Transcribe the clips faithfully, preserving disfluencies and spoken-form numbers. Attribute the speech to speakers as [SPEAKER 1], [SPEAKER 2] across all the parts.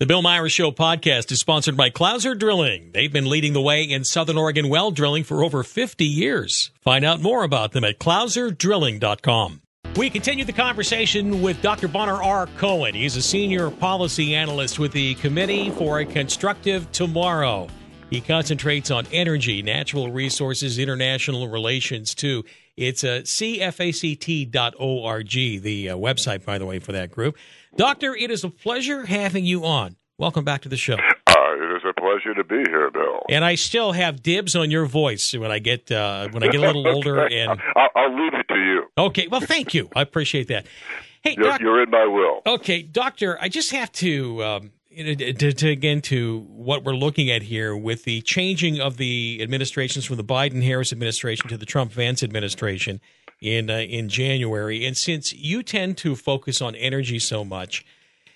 [SPEAKER 1] The Bill Myers Show podcast is sponsored by Clouser Drilling. They've been leading the way in Southern Oregon well drilling for over fifty years. Find out more about them at clouser drilling dot com. We continue the conversation with Doctor Bonner R. Cohen. He's a senior policy analyst with the Committee for a Constructive Tomorrow. He concentrates on energy, natural resources, international relations, too. It's uh, c f a c t dot org, the uh, website, by the way, for that group. Doctor, it is a pleasure having you on. Welcome back to the show.
[SPEAKER 2] Uh, it is a pleasure to be here, Bill.
[SPEAKER 1] And I still have dibs on your voice when I get uh, when I get a little older. And
[SPEAKER 2] I'll, I'll leave it to you.
[SPEAKER 1] Okay, well, thank you. I appreciate that. Hey,
[SPEAKER 2] you're,
[SPEAKER 1] doc-
[SPEAKER 2] you're in my will.
[SPEAKER 1] Okay, Doctor, I just have to, um, to, to again, to what we're looking at here with the changing of the administrations from the Biden-Harris administration to the Trump-Vance administration in uh, in January. And since you tend to focus on energy so much,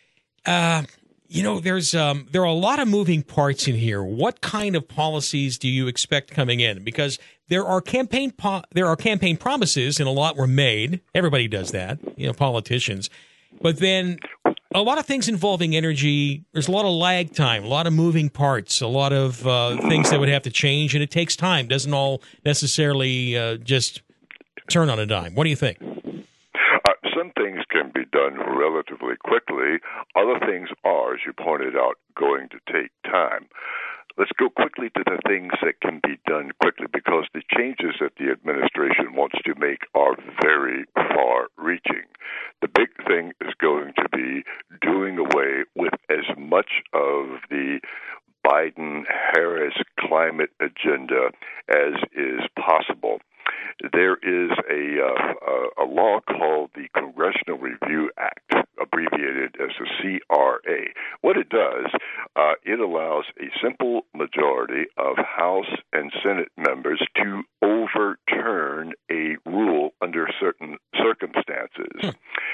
[SPEAKER 1] uh, you know, there's um, there are a lot of moving parts in here. What kind of policies do you expect coming in? Because there are campaign po- there are campaign promises, and a lot were made. Everybody does that, you know, politicians. But then a lot of things involving energy, there's a lot of lag time, a lot of moving parts, a lot of uh, things that would have to change, and it takes time. Doesn't all necessarily uh, just turn on a dime. What do you think?
[SPEAKER 2] Uh, some things can be done relatively quickly. Other things are, as you pointed out, going to take time. Let's go quickly to the things that can be done quickly, because the changes that the administration wants to make are very far-reaching. The big thing is going to be doing away with as much of the Biden-Harris climate agenda as is possible. There is a, uh, a law called the Congressional Review Act, abbreviated as the C R A. What it does, uh, it allows a simple majority of House and Senate members to overturn a rule under certain circumstances. Hmm.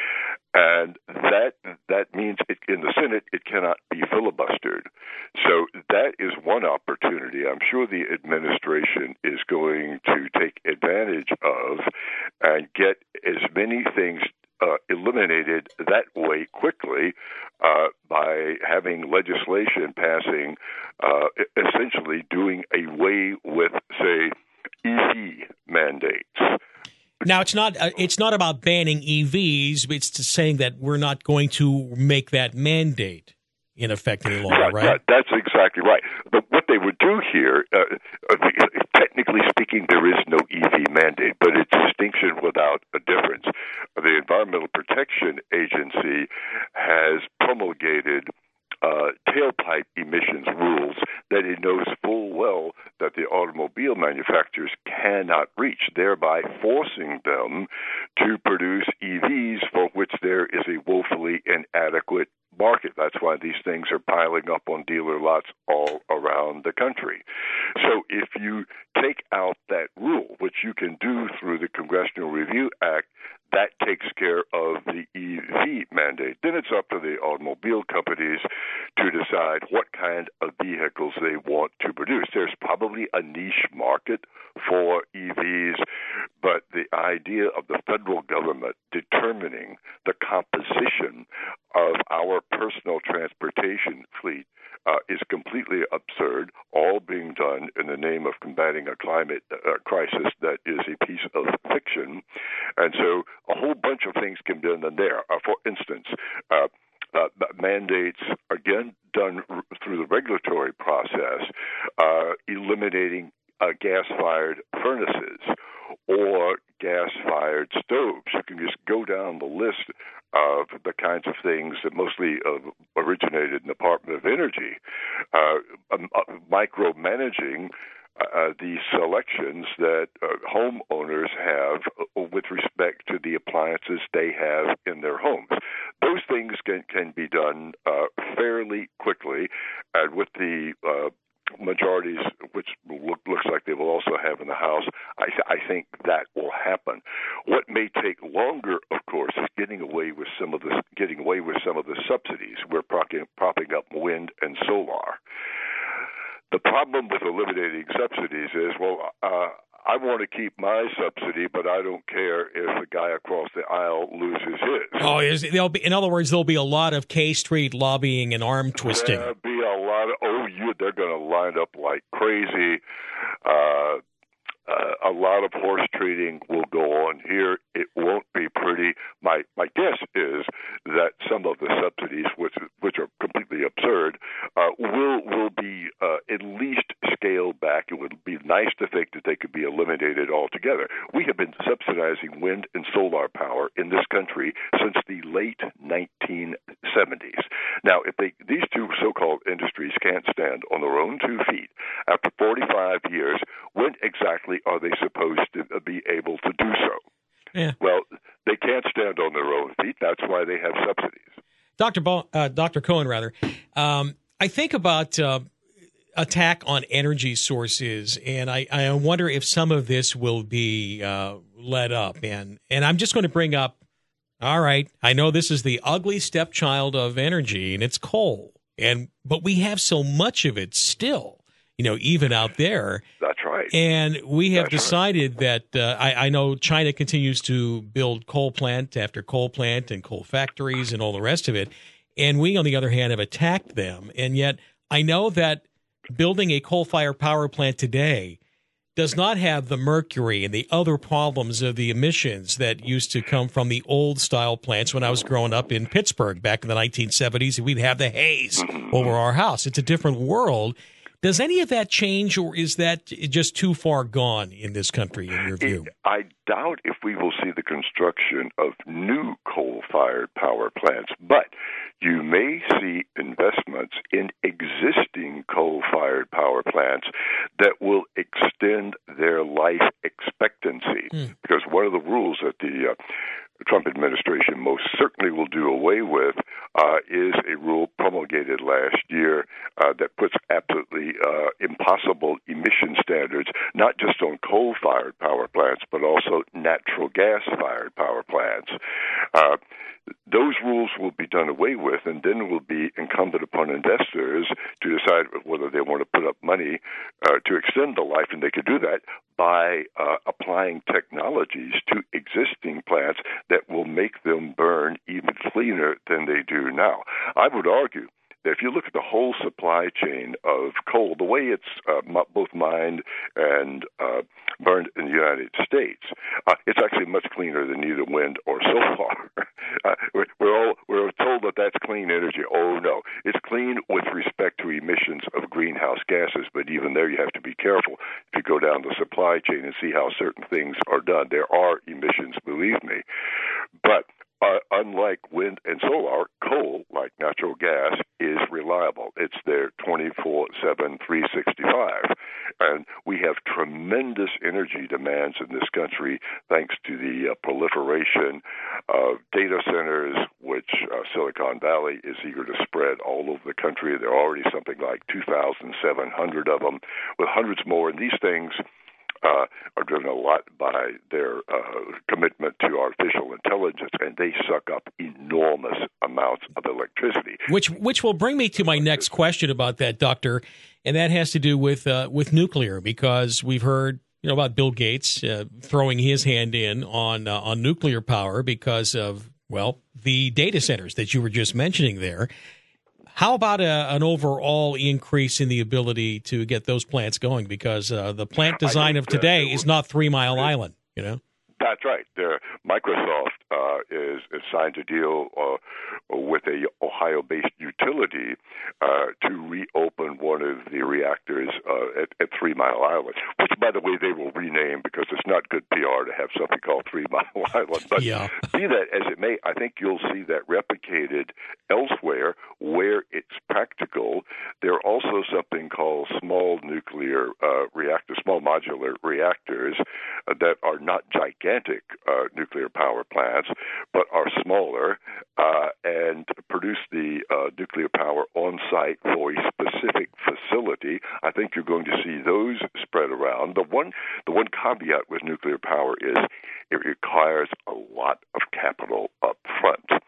[SPEAKER 2] And that that means it, in the Senate, it cannot be filibustered. So that is one opportunity I'm sure the administration is going to take advantage of and get as many things uh, eliminated that way quickly uh, by having legislation passing, uh, essentially doing away with, say, E V mandates.
[SPEAKER 1] Now, it's not uh, it's not about banning E Vs. It's to saying that we're not going to make that mandate in effect any longer, right?
[SPEAKER 2] right? That's exactly right. But what they would do here, uh, uh, technically speaking, there is no E V mandate, but it's distinction without a difference. The Environmental Protection Agency has promulgated Uh, tailpipe emissions rules that it knows full well that the automobile manufacturers cannot reach, thereby forcing them to produce E Vs for which there is a woefully inadequate market. That's why these things are piling up on dealer lots all around the country. So if you take out that rule, which you can do through the Congressional Review Act, that takes care of the E V mandate. Then it's up to the automobile companies to decide what kind of vehicles they want to produce. There's probably a niche market for E Vs, but the idea of the federal government determining the composition of our personal transportation fleet uh, is completely absurd, all being done in the name of combating a climate uh, crisis that is a piece of fiction. And so a whole bunch of things can be done there. Uh, for instance, uh, uh, mandates, again, done r- through the regulatory process, uh, eliminating uh, gas-fired furnaces or gas-fired stoves. You can just go down the list of the kinds of things that mostly uh, originated in the Department of Energy, uh, um, uh, micromanaging uh, the selections that uh, homeowners have with respect to the appliances they have in their homes. Those things can, can be done uh, fairly quickly, and with the uh, majorities, which look, looks like they will also have in the House, I, th- I think that will happen. What may take longer, of course, is getting away with some of the getting away with some of the subsidies. We're propping, propping up wind and solar. The problem with eliminating subsidies is, well, uh, I want to keep my subsidy, but I don't care if the guy across the aisle loses his.
[SPEAKER 1] Oh, is, there'll be, in other words, there'll be a lot of K Street lobbying and arm twisting.
[SPEAKER 2] There'll be a lot of, oh, you, they're going to line up like crazy. Uh, uh, a lot of horse trading will go on here. It won't be pretty. My my guess is that some of the subsidies, which which are completely absurd, uh, will will be uh, at least scaled back. It would be nice to think that they could be eliminated altogether. We have been subsidizing wind and solar power in this country since the late nineteen seventies. Now, if they, these two so-called industries can't stand on their own two feet after forty-five years, when exactly are they supposed to be able to do so?
[SPEAKER 1] Yeah.
[SPEAKER 2] Well, they can't stand on their own feet. That's why they have subsidies.
[SPEAKER 1] Doctor Bo- uh, Doctor Cohen, rather. Um, I think about uh, attack on energy sources, and I, I wonder if some of this will be uh, led up. And and I'm just going to bring up, all right, I know this is the ugly stepchild of energy, and it's coal, and but we have so much of it still. You know, even out there.
[SPEAKER 2] That's right.
[SPEAKER 1] And we have
[SPEAKER 2] That's
[SPEAKER 1] decided right. that uh, I, I know China continues to build coal plant after coal plant and coal factories and all the rest of it. And we, on the other hand, have attacked them. And yet I know that building a coal-fired power plant today does not have the mercury and the other problems of the emissions that used to come from the old-style plants when I was growing up in Pittsburgh back in the nineteen seventies. We'd have the haze over our house. It's a different world. Does any of that change, or is that just too far gone in this country, in your view?
[SPEAKER 2] It, I doubt if we will see the construction of new coal-fired power plants, but you may see investments in existing coal-fired power plants that will extend their life expectancy. Mm. Because one of the rules that the uh, Trump administration most certainly will do away with uh, is a rule promulgated last year uh, that puts absolutely uh, impossible emission standards, not just on coal-fired power plants, but also natural gas-fired power plants. Uh, those rules will be done away with, and then it will be incumbent upon investors to decide whether they want to put up money uh, to extend the life, and they could do that by uh, applying technologies to existing plants that will make them burn even cleaner than they do now. I would argue that if you look at the whole supply chain of coal, the way it's uh, both mined and uh, burned in the United States, uh, it's actually much cleaner than either wind or solar. uh, we're all we're told that that's clean energy. Oh no, it's clean with respect to emissions of greenhouse gases, but even there you have to be careful. If you go down the supply chain and see how certain things are done, there are emissions, believe me, but. Uh, unlike wind and solar, coal, like natural gas, is reliable. It's there twenty-four seven, three sixty-five. And we have tremendous energy demands in this country thanks to the uh, proliferation of data centers, which uh, Silicon Valley is eager to spread all over the country. There are already something like two thousand seven hundred of them, with hundreds more. And these things Uh, are driven a lot by their uh, commitment to artificial intelligence, and they suck up enormous amounts of electricity.
[SPEAKER 1] Which which will bring me to my next question about that, Doctor, and that has to do with uh, with nuclear, because we've heard you know about Bill Gates uh, throwing his hand in on uh, on nuclear power because of well the data centers that you were just mentioning there. How about a, an overall increase in the ability to get those plants going? Because uh, the plant design of today is not Three Mile Island, you know?
[SPEAKER 2] That's right. There, Microsoft uh, is, is signed a deal uh, with a Ohio-based utility uh, to reopen one of the reactors uh, at, at Three Mile Island, which, by the way, they will rename because it's not good P R to have something called Three Mile Island. But
[SPEAKER 1] yeah.
[SPEAKER 2] Be that as it may, I think you'll see that replicated elsewhere where it's practical. There are also something called small nuclear uh, reactors, small modular reactors uh, that are not gigantic uh, nuclear power plants, but are smaller uh, and produce the uh, nuclear power on site for a specific facility. I think you're going to see those spread around. The one, the one caveat with nuclear power is it requires a lot of capital up front.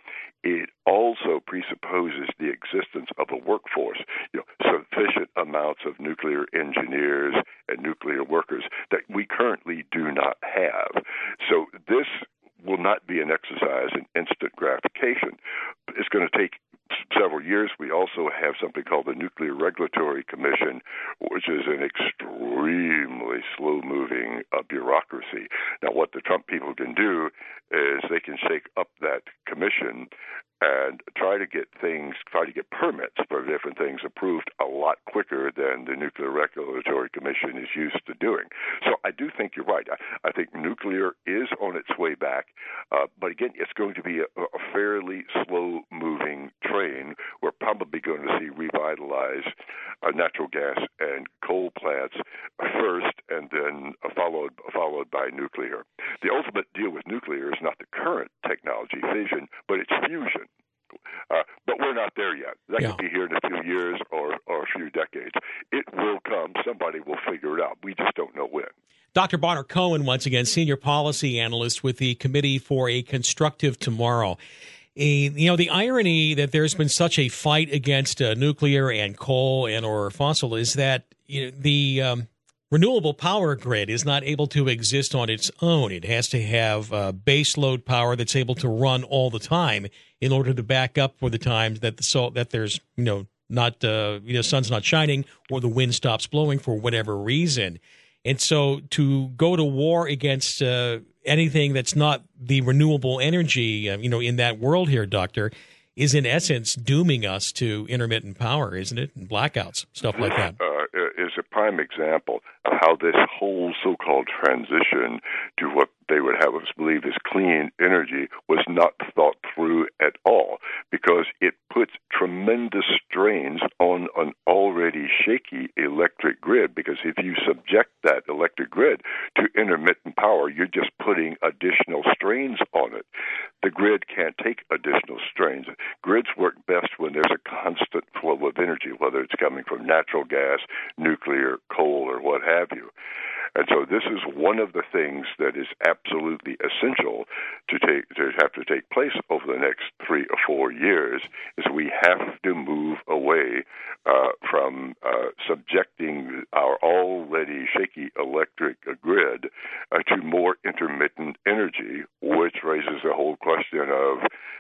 [SPEAKER 2] it also presupposes the existence of a workforce, you know, sufficient amounts of nuclear engineers and nuclear workers that we currently do not have. So this will not be an exercise in instant gratification. It's going to take several years. We also have something called the Nuclear Regulatory Commission, which is an extremely slow-moving uh, bureaucracy. Now, what the Trump people can do is they can shake up that commission and try to get things, try to get permits for different things approved a lot quicker than the Nuclear Regulatory Commission is used to doing. So I do think you're right. I, I think nuclear is on its way back, uh, but again, it's going to be a, a fairly slow-moving train. We're probably going to see revitalized uh, natural gas and coal plants first, and then uh, followed followed by nuclear. The ultimate deal with nuclear is not the current technology, fission, but it's fusion. Uh, but we're not there yet. That
[SPEAKER 1] yeah.
[SPEAKER 2] could be here in a few years or, or a few decades. It will come. Somebody will figure it out. We just don't know when.
[SPEAKER 1] Doctor Bonner Cohen, once again, Senior Policy Analyst with the Committee for a Constructive Tomorrow. A, you know, the irony that there's been such a fight against uh, nuclear and coal and or fossil is that you know, the um, renewable power grid is not able to exist on its own. It has to have uh, base load power that's able to run all the time in order to back up for the times that the so that there's you know not uh, you know sun's not shining or the wind stops blowing for whatever reason. And so to go to war against uh, anything that's not the renewable energy, uh, you know, in that world here, Doctor, is in essence dooming us to intermittent power, isn't it? And blackouts, stuff like that.
[SPEAKER 2] Uh, is a prime example of how this whole so-called transition to what they would have us believe is clean energy was not thought through at all, because it puts tremendous strains on an already shaky electric grid, because if you subject that electric grid to intermittent power, you're just putting additional strains on it. The grid can't take additional strains. Grids work best when there's a constant flow of energy, whether it's coming from natural gas, nuclear, coal, or what have you. And so this is one of the things that is absolutely essential to take to have to take place over the next three or four years. Is we have to move away uh, from uh, subjecting our already shaky electric grid uh, to more intermittent energy, which raises the whole question of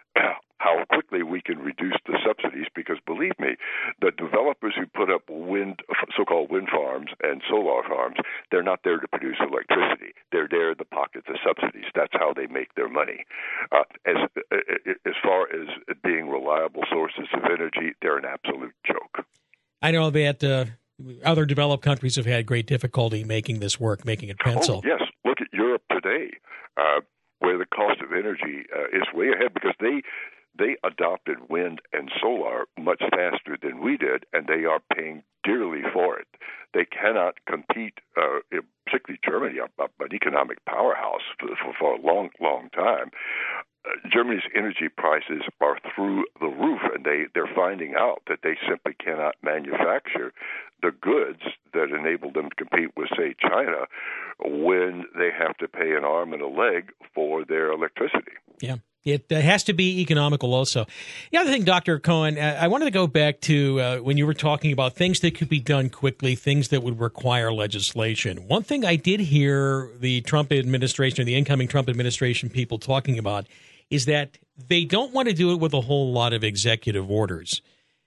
[SPEAKER 2] how quickly we can reduce the subsidies, because believe me, the developers who put up wind, so-called wind farms and solar farms, they're not there to produce electricity. They're there to pocket the subsidies. That's how they make their money. Uh, as as far as being reliable sources of energy, they're an absolute joke.
[SPEAKER 1] I know that uh, other developed countries have had great difficulty making this work, making it pencil.
[SPEAKER 2] Oh, yes. Look at Europe today, uh, where the cost of energy uh, is way ahead, because they They adopted wind and solar much faster than we did, and they are paying dearly for it. They cannot compete, uh, particularly Germany, an economic powerhouse for, for, for a long, long time. Uh, Germany's energy prices are through the roof, and they, they're finding out that they simply cannot manufacture the goods that enable them to compete with, say, China, when they have to pay an arm and a leg for their electricity.
[SPEAKER 1] Yeah. It uh, has to be economical also. The other thing, Doctor Cohen, uh, I wanted to go back to uh, when you were talking about things that could be done quickly, things that would require legislation. One thing I did hear the Trump administration, or the incoming Trump administration people talking about, is that they don't want to do it with a whole lot of executive orders,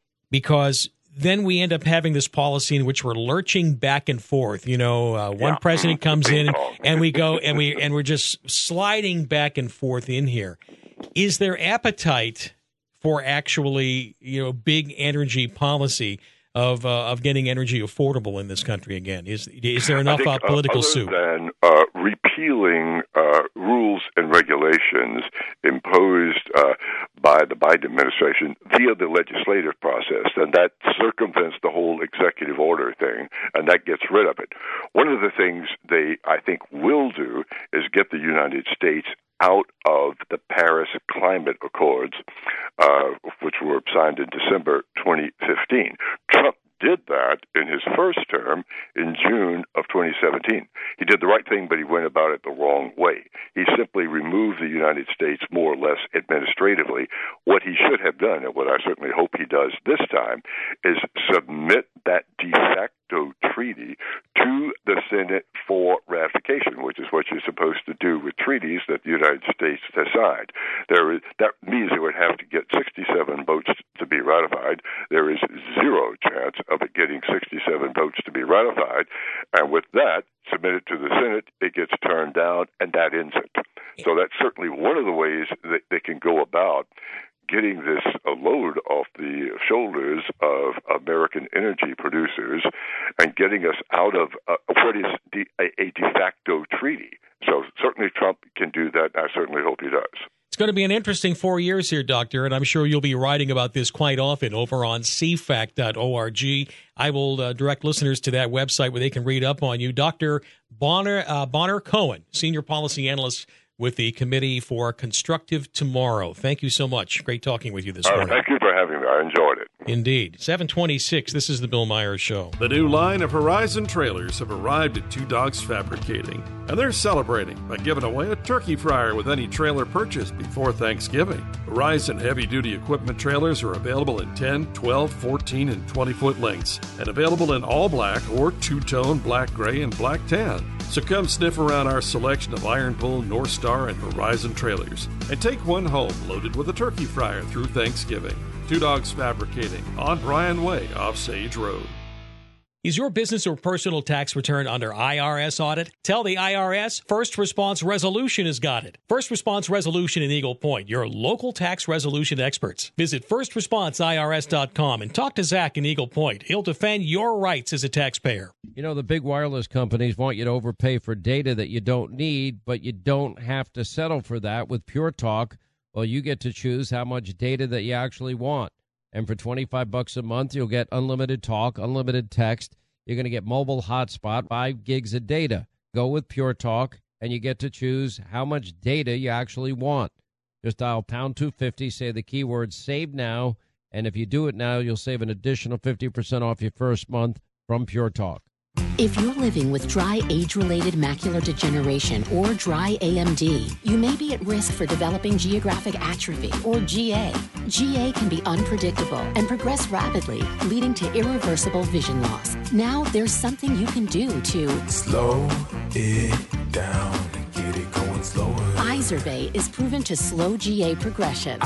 [SPEAKER 1] because then we end up having this policy in which we're lurching back and forth. You know, uh, one
[SPEAKER 2] yeah.
[SPEAKER 1] president comes in and we go and we and we're just sliding back and forth in here. Is there appetite for actually, you know, big energy policy of uh, of getting energy affordable in this country again? Is is there enough
[SPEAKER 2] think,
[SPEAKER 1] uh, political
[SPEAKER 2] uh, other
[SPEAKER 1] soup?
[SPEAKER 2] than uh, repealing uh, rules and regulations imposed uh, by the Biden administration via the legislative process, and that circumvents the whole executive order thing, and that gets rid of it. One of the things they, I think, will do is get the United States out of the Paris Climate Accords, uh, which were signed in December twenty fifteen. Trump did that in his first term in June of twenty seventeen. He did the right thing, but he went about it the wrong way. He simply removed the United States more or less administratively. What he should have done, and what I certainly hope he does this time, is submit that de facto treaty to the Senate for ratification, which is what you're supposed to do with treaties that the United States has signed. There is, that means it would have to get sixty-seven votes to be ratified. There is zero chance of it getting sixty-seven votes to be ratified. And with that, submitted to the Senate, it gets turned down, and that ends it. So that's certainly one of the ways that they can go about getting this a load off the shoulders of American energy producers and getting us out of uh, what is de, a, a de facto treaty. So certainly Trump can do that, and I certainly hope he does.
[SPEAKER 1] It's going to be an interesting four years here, Doctor, and I'm sure you'll be writing about this quite often over on c fact dot org. I will uh, direct listeners to that website where they can read up on you. Doctor Bonner, uh, Bonner Cohen, Senior Policy Analyst with the Committee for Constructive Tomorrow. Thank you so much. Great talking with you this
[SPEAKER 2] uh,
[SPEAKER 1] morning.
[SPEAKER 2] Thank you for having me. I enjoyed it.
[SPEAKER 1] Indeed. seven twenty-six, this is the Bill Myers Show.
[SPEAKER 3] The new line of Horizon trailers have arrived at Two Dogs Fabricating, and they're celebrating by giving away a turkey fryer with any trailer purchase before Thanksgiving. Horizon heavy-duty equipment trailers are available in ten, twelve, fourteen, and twenty-foot lengths, and available in all black or two-tone black gray and black tan. So come sniff around our selection of Iron Bull, North Star, and Horizon trailers, and take one home loaded with a turkey fryer through Thanksgiving. Two Dogs Fabricating on Bryan Way off Sage Road.
[SPEAKER 1] Is your business or personal tax return under I R S audit? Tell the I R S First Response Resolution has got it. First Response Resolution in Eagle Point, your local tax resolution experts. Visit first response I R S dot com and talk to Zach in Eagle Point. He'll defend your rights as a taxpayer.
[SPEAKER 4] You know, the big wireless companies want you to overpay for data that you don't need, but you don't have to settle for that with Pure Talk. Well, you get to choose how much data that you actually want. And for twenty-five bucks a month, you'll get unlimited talk, unlimited text. You're going to get mobile hotspot, five gigs of data. Go with Pure Talk, and you get to choose how much data you actually want. Just dial pound two fifty, say the keyword save now, and if you do it now, you'll save an additional fifty percent off your first month from Pure Talk.
[SPEAKER 5] If you're living with dry age-related macular degeneration or dry A M D, you may be at risk for developing geographic atrophy or G A. G A can be unpredictable and progress rapidly, leading to irreversible vision loss. Now there's something you can do to
[SPEAKER 6] slow it down and get it going slower.
[SPEAKER 5] Izervay is proven to slow G A progression.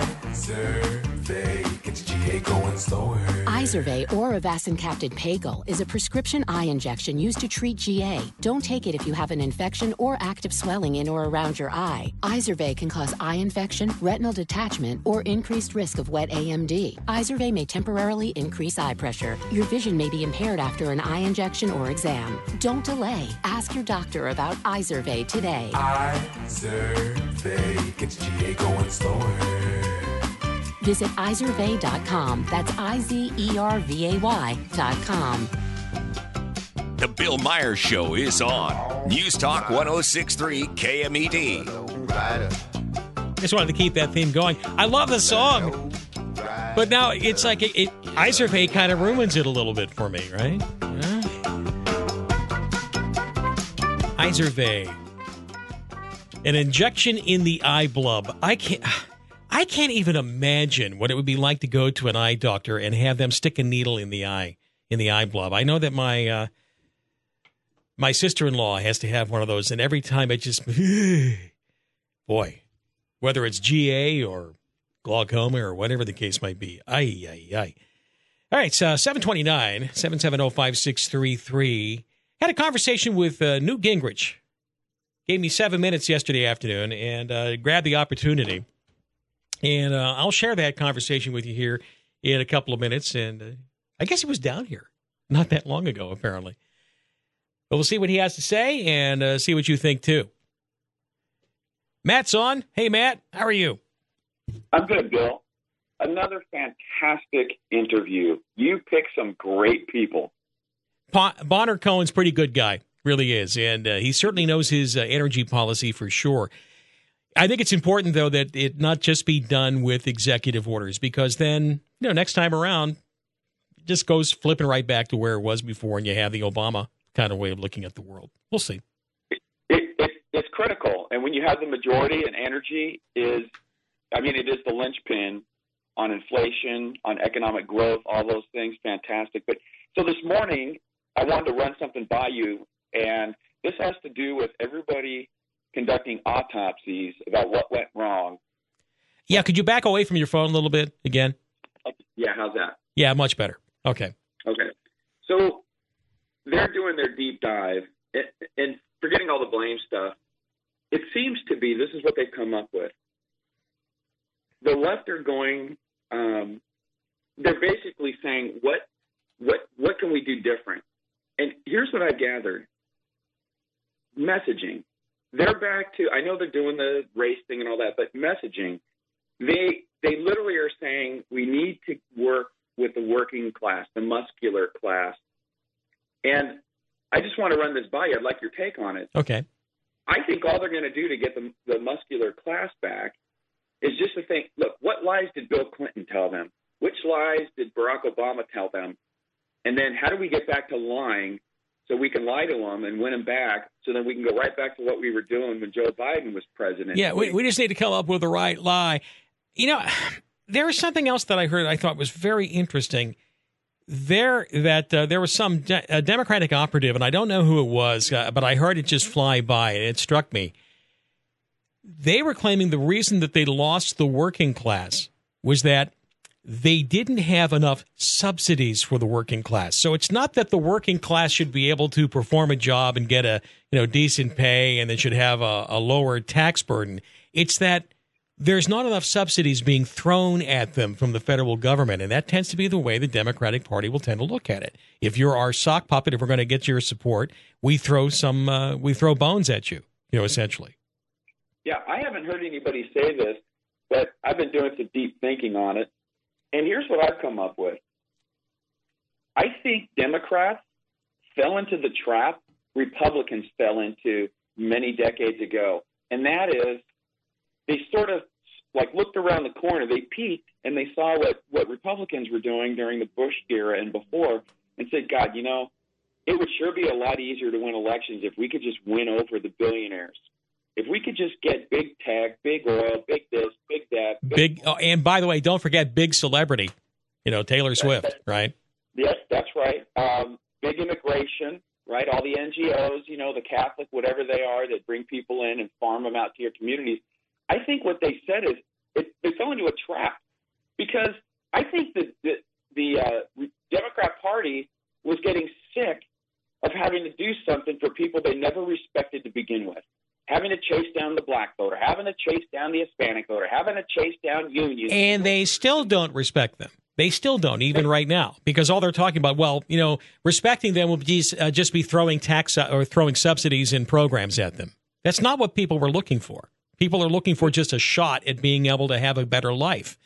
[SPEAKER 6] Izervay gets G A going slower.
[SPEAKER 5] Izervay or avacincaptad pagel is a prescription eye injection used to treat G A. Don't take it if you have an infection or active swelling in or around your eye. Izervay can cause eye infection, retinal detachment, or increased risk of wet A M D. Izervay may temporarily increase eye pressure. Your vision may be impaired after an eye injection or exam. Don't delay. Ask your doctor about Izervay today.
[SPEAKER 6] Izervay gets G A going slower.
[SPEAKER 5] Visit izervay dot com. That's I Z E R V A Y dot com.
[SPEAKER 7] The Bill Myers Show is on News Talk one oh six point three K M E D.
[SPEAKER 1] Just wanted to keep that theme going. I love the song, but now it's like it, it Izervay kind of ruins it a little bit for me, right? Yeah. Izervay, an injection in the eye bulb. I can't. I can't even imagine what it would be like to go to an eye doctor and have them stick a needle in the eye, in the eye bulb. I know that my uh, my sister-in-law has to have one of those, and every time it just, boy, whether it's G A or glaucoma or whatever the case might be. Ay, ay, ay. All right, so seven twenty-nine, seven seven zero, five six three three. Had a conversation with uh, Newt Gingrich. Gave me seven minutes yesterday afternoon and uh, grabbed the opportunity. And uh, I'll share that conversation with you here in a couple of minutes. And uh, I guess he was down here not that long ago, apparently. But we'll see what he has to say and uh, see what you think, too. Matt's on. Hey, Matt, how are you?
[SPEAKER 8] I'm good, Bill. Another fantastic interview. You pick some great people.
[SPEAKER 1] Pa- Bonner Cohen's a pretty good guy, really is. And uh, he certainly knows his uh, energy policy for sure. I think it's important, though, that it not just be done with executive orders, because then, you know, next time around, it just goes flipping right back to where it was before, and you have the Obama kind of way of looking at the world. We'll see.
[SPEAKER 8] it's critical. And when you have the majority, and energy is, I mean, it is the linchpin on inflation, on economic growth, all those things, fantastic. But so this morning, I wanted to run something by you, and this has to do with everybody conducting autopsies about what went wrong.
[SPEAKER 1] Yeah, could you back away from your phone a little bit again?
[SPEAKER 8] Yeah, how's that?
[SPEAKER 1] Yeah, much better. Okay.
[SPEAKER 8] Okay. So they're doing their deep dive, and forgetting all the blame stuff, it seems to be this is what they've come up with. The left are going, um, they're basically saying, what, what, what can we do different? And here's what I gathered. Messaging. They're back to, I know they're doing the race thing and all that, but messaging, they they literally are saying we need to work with the working class, the muscular class. And I just want to run this by you. I'd like your take on it.
[SPEAKER 1] Okay.
[SPEAKER 8] I think all they're going to do to get the, the muscular class back is just to think, look, what lies did Bill Clinton tell them? Which lies did Barack Obama tell them? And then how do we get back to lying so we can lie to them and win them back so then we can go right back to what we were doing when Joe Biden was president?
[SPEAKER 1] Yeah, we, we just need to come up with the right lie. You know, there was something else that I heard I thought was very interesting. There that uh, there was some de- a Democratic operative, and I don't know who it was, uh, but I heard it just fly by, and it struck me. They were claiming the reason that they lost the working class was that they didn't have enough subsidies for the working class. So it's not that the working class should be able to perform a job and get a you know decent pay and they should have a, a lower tax burden. It's that there's not enough subsidies being thrown at them from the federal government, and that tends to be the way the Democratic Party will tend to look at it. If you're our sock puppet, if we're going to get your support, we throw some uh, we throw bones at you, you know, essentially.
[SPEAKER 8] Yeah, I haven't heard anybody say this, but I've been doing some deep thinking on it. And here's what I've come up with. I think Democrats fell into the trap Republicans fell into many decades ago, and that is they sort of like looked around the corner. They peeked and they saw what, what Republicans were doing during the Bush era and before and said, God, you know, it would sure be a lot easier to win elections if we could just win over the billionaires. If we could just get big tech, big oil, big this, big that.
[SPEAKER 1] Big, big oh, and by the way, don't forget big celebrity, you know, Taylor Swift,
[SPEAKER 8] that's,
[SPEAKER 1] right?
[SPEAKER 8] Yes, that's right. Um, big immigration, right? All the N G Os, you know, the Catholic, whatever they are, that bring people in and farm them out to your communities. I think what they said is it, they fell into a trap because I think that the, the uh, Democrat Party was getting sick of having to do something for people they never respected to begin with. Having to chase down the black voter, having to chase down the Hispanic voter, having to chase down unions.
[SPEAKER 1] And they still don't respect them. They still don't, even right now, because all they're talking about, well, you know, respecting them will be, uh, just be throwing tax uh, or throwing subsidies and programs at them. That's not what people were looking for. People are looking for just a shot at being able to have a better life.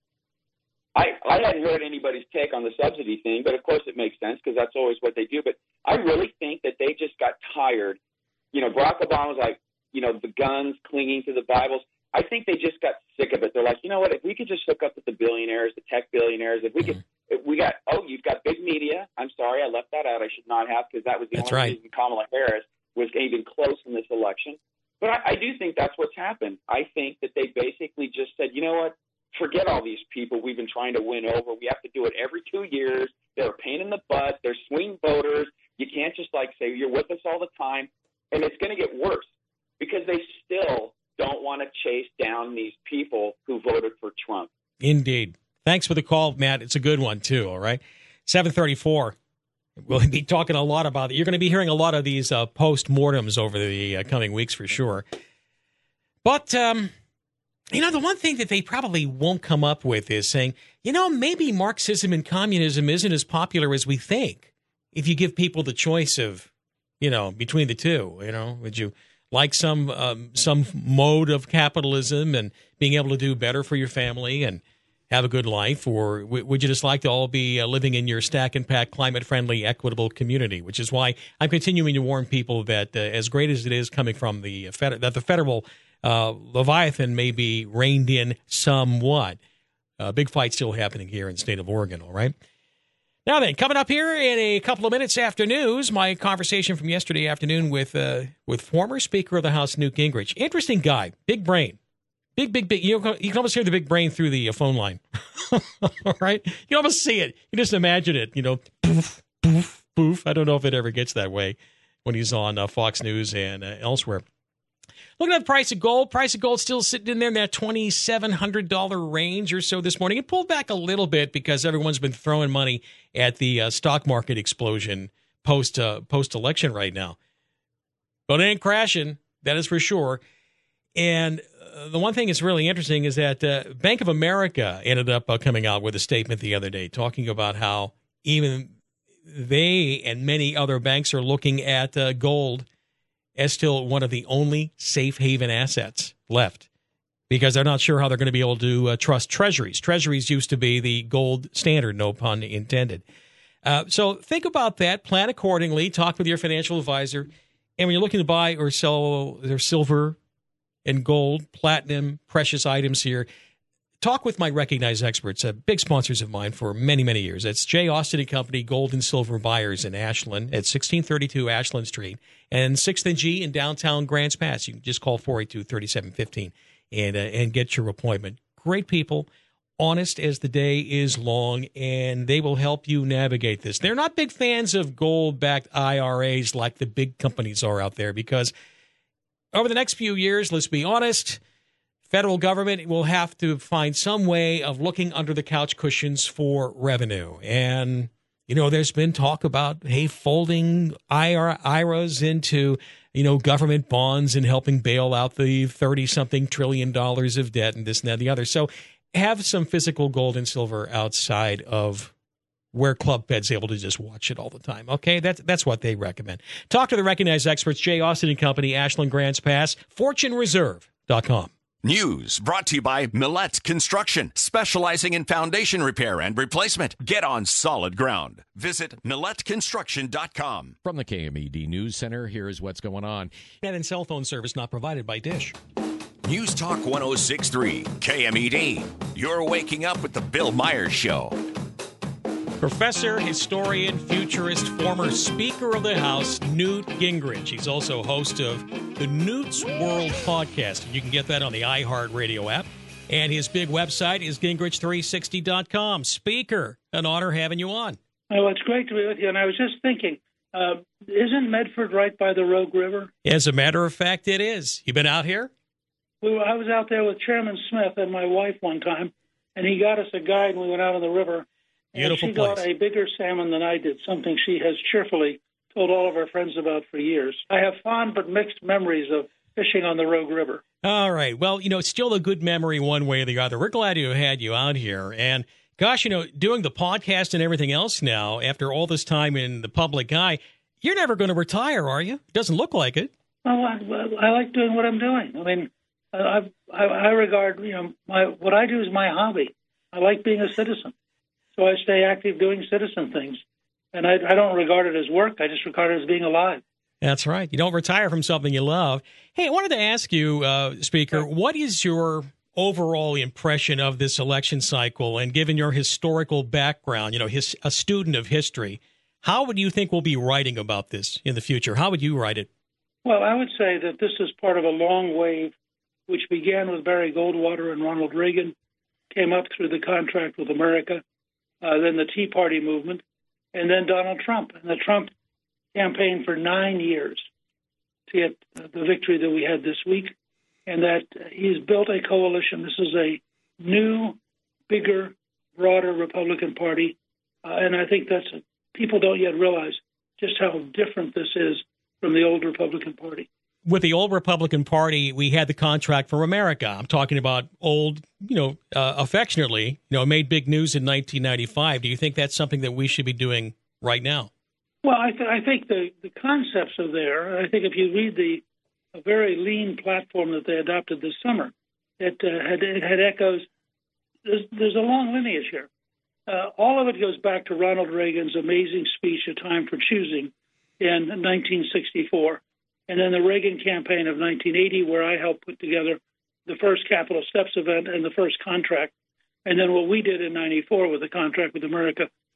[SPEAKER 8] I, I hadn't heard anybody's take on the subsidy thing, but of course it makes sense because that's always what they do. But I really think that they just got tired. You know, Barack Obama was like, you know, the guns clinging to the Bibles. I think they just got sick of it. They're like, you know what, if we could just hook up with the billionaires, the tech billionaires, if we could,
[SPEAKER 1] Mm-hmm.
[SPEAKER 8] if we got, oh, you've got big media. I'm sorry, I left that out. I should not have because that was the
[SPEAKER 1] That's
[SPEAKER 8] only
[SPEAKER 1] right.
[SPEAKER 8] reason Kamala Harris was even close in this election. But I, I do think that's what's happened. I think that they basically just said, you know what, forget all these people we've been trying to win over. We have to do it every two years. They're a pain in the butt. They're swing voters. You can't just like say you're with us all the time. And it's going to get worse because they still don't want to chase down these people who voted for Trump.
[SPEAKER 1] Indeed. Thanks for the call, Matt. It's a good one, too, all right? seven thirty-four. We'll be talking a lot about it. You're going to be hearing a lot of these uh, post-mortems over the uh, coming weeks for sure. But, um, you know, the one thing that they probably won't come up with is saying, you know, maybe Marxism and communism isn't as popular as we think. If you give people the choice of, you know, between the two, you know, would you like some um, some mode of capitalism and being able to do better for your family and have a good life, or w- would you just like to all be uh, living in your stack and pack, climate-friendly, equitable community? Which is why I'm continuing to warn people that uh, as great as it is coming from the fed- that the federal uh, Leviathan may be reined in somewhat. Uh, big fight still happening here in the state of Oregon, all right? Now then, coming up here in a couple of minutes after news, my conversation from yesterday afternoon with uh, with former Speaker of the House, Newt Gingrich. Interesting guy, big brain. Big, big, big. You, know, you can almost hear the big brain through the uh, phone line. All right? You can almost see it. You just imagine it, you know, poof, poof, poof. I don't know if it ever gets that way when he's on uh, Fox News and uh, elsewhere. Looking at the price of gold, price of gold still sitting in there in that twenty-seven hundred dollars range or so this morning. It pulled back a little bit because everyone's been throwing money at the uh, stock market explosion post uh, post-election right now. But it ain't crashing, that is for sure. And uh, the one thing that's really interesting is that uh, Bank of America ended up uh, coming out with a statement the other day talking about how even they and many other banks are looking at uh, gold as still one of the only safe haven assets left because they're not sure how they're going to be able to uh, trust treasuries. Treasuries used to be the gold standard, no pun intended. Uh, so think about that, plan accordingly, talk with your financial advisor. And when you're looking to buy or sell their silver and gold, platinum, precious items here, talk with my recognized experts, uh, big sponsors of mine for many, many years. That's J. Austin and Company, Gold and Silver Buyers in Ashland at sixteen thirty-two Ashland Street and sixth and G in downtown Grants Pass. You can just call four eight two, three seven one five and, uh, and get your appointment. Great people, honest as the day is long, and they will help you navigate this. They're not big fans of gold-backed I R As like the big companies are out there because over the next few years, let's be honest, federal government will have to find some way of looking under the couch cushions for revenue. And, you know, there's been talk about, hey, folding I R As into, you know, government bonds and helping bail out the thirty-something trillion dollars of debt and this and that and the other. So have some physical gold and silver outside of where Club Bed's able to just watch it all the time. Okay, that's that's what they recommend. Talk to the recognized experts, J. Austin and Company, Ashland Grants Pass, fortune reserve dot com.
[SPEAKER 7] News brought to you by Millette Construction, specializing in foundation repair and replacement. Get on solid ground. Visit millette construction dot com.
[SPEAKER 9] From the K M E D News Center, here is what's going on.
[SPEAKER 1] Net and cell phone service not provided by Dish.
[SPEAKER 7] News Talk one oh six point three, K M E D. You're waking up with the Bill Myers Show.
[SPEAKER 1] Professor, historian, futurist, former Speaker of the House, Newt Gingrich. He's also host of the Newt's World podcast. You can get that on the iHeartRadio app. And his big website is gingrich three sixty dot com. Speaker, an honor having you on.
[SPEAKER 10] Oh, it's great to be with you. And I was just thinking, uh, isn't Medford right by the Rogue River?
[SPEAKER 1] As a matter of fact, it is. You been out here?
[SPEAKER 10] We were, I was out there with Chairman Smith and my wife one time, and he got us a guide, and we went out on the river.
[SPEAKER 1] Beautiful
[SPEAKER 10] and she
[SPEAKER 1] place.
[SPEAKER 10] got a bigger salmon than I did, something she has cheerfully told all of our friends about for years. I have fond but mixed memories of fishing on the Rogue River.
[SPEAKER 1] All right. Well, you know, it's still a good memory one way or the other. We're glad to have had you out here. And, gosh, you know, doing the podcast and everything else now, after all this time in the public eye, you're never going to retire, are you? It doesn't look like it.
[SPEAKER 10] Well, I, I like doing what I'm doing. I mean, I, I, I regard, you know, my what I do is my hobby. I like being a citizen. So I stay active doing citizen things. And I, I don't regard it as work. I just regard it as being alive.
[SPEAKER 1] That's right. You don't retire from something you love. Hey, I wanted to ask you, uh, Speaker, what is your overall impression of this election cycle? And given your historical background, you know, his, a student of history, how would you think we'll be writing about this in the future? How would you write it?
[SPEAKER 10] Well, I would say that this is part of a long wave which began with Barry Goldwater and Ronald Reagan, came up through the contract with America, Uh, then the Tea Party movement, and then Donald Trump. And the Trump campaigned for nine years to get the victory that we had this week, and that he's built a coalition. This is a new, bigger, broader Republican Party, uh, and I think that's people don't yet realize just how different this is from the old Republican Party.
[SPEAKER 1] With the old Republican Party, we had the contract for America. I'm talking about old, you know, uh, affectionately, you know, made big news in nineteen ninety-five. Do you think that's something that we should be doing right now?
[SPEAKER 10] Well, I, th- I think the, the concepts are there. I think if you read the a very lean platform that they adopted this summer, it, uh, had, it had echoes. There's, there's a long lineage here. Uh, all of it goes back to Ronald Reagan's amazing speech, A Time for Choosing, in nineteen sixty-four. And then the Reagan campaign of nineteen eighty, where I helped put together the first Capitol Steps event and the first contract. And then what we did in ninety-four with the contract with America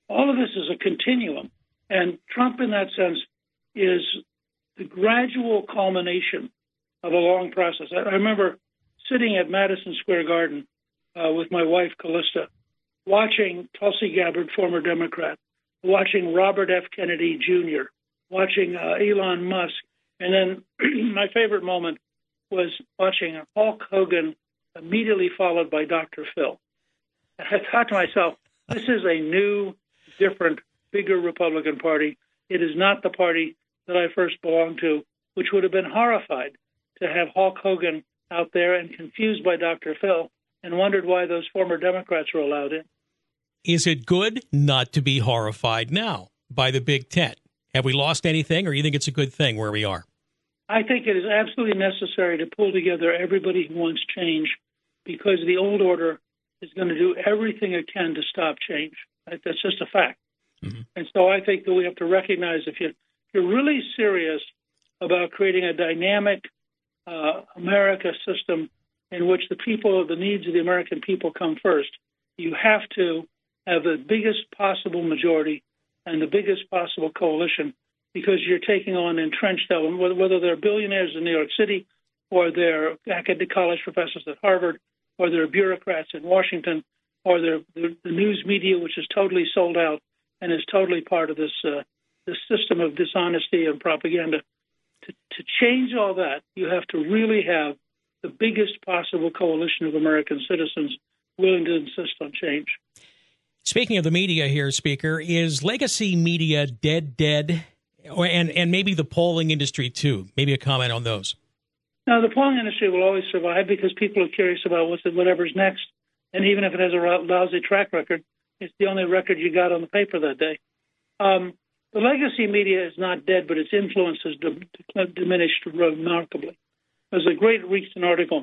[SPEAKER 10] all of this is a continuum. And Trump, in that sense, is the gradual culmination of a long process. I, I remember sitting at Madison Square Garden uh, with my wife, Callista, watching Tulsi Gabbard, former Democrat, watching Robert F. Kennedy Junior, watching uh, Elon Musk. And then my favorite moment was watching Hulk Hogan immediately followed by Doctor Phil. And I thought to myself, this is a new, different, bigger Republican Party. It is not the party that I first belonged to, which would have been horrified to have Hulk Hogan out there and confused by Doctor Phil and wondered why those former Democrats were allowed in.
[SPEAKER 1] Is it good not to be horrified now by the Big Ten? Have we lost anything, or do you think it's a good thing where we are?
[SPEAKER 10] I think it is absolutely necessary to pull together everybody who wants change, because the old order is going to do everything it can to stop change. That's just a fact. Mm-hmm. And so I think that we have to recognize if, you, if you're really serious about creating a dynamic uh, America system in which the people, the needs of the American people come first, you have to have the biggest possible majority and the biggest possible coalition, because you're taking on entrenched elements, whether they're billionaires in New York City or they're academic college professors at Harvard or they're bureaucrats in Washington or they're the, the news media, which is totally sold out and is totally part of this uh, this system of dishonesty and propaganda. To, to change all that, you have to really have the biggest possible coalition of American citizens willing to insist on change.
[SPEAKER 1] Speaking of the media here, Speaker, is legacy media dead, dead? And and maybe the polling industry, too. Maybe a comment on those.
[SPEAKER 10] No, the polling industry will always survive because people are curious about what's whatever's next. And even if it has a lousy track record, it's the only record you got on the paper that day. Um, the legacy media is not dead, but its influence has d- diminished remarkably. There's a great recent article